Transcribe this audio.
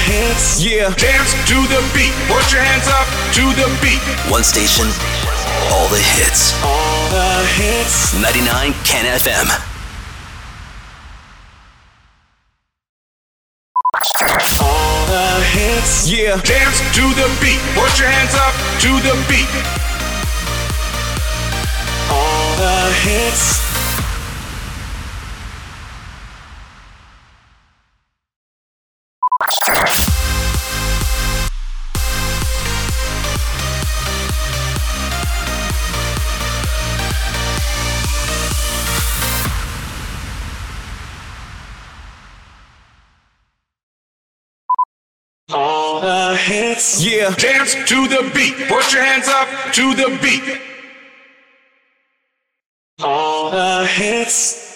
hits. Yeah, Dance to the beat. Put your hands up to the beat. One station, all the hits. All the hits. 99 Ken FM. All the hits. yeah, Dance to the beat. Put your hands up to the beat. All the hits. All the hits. yeah, Dance to the beat. Put your hands up to the beat. All the hits.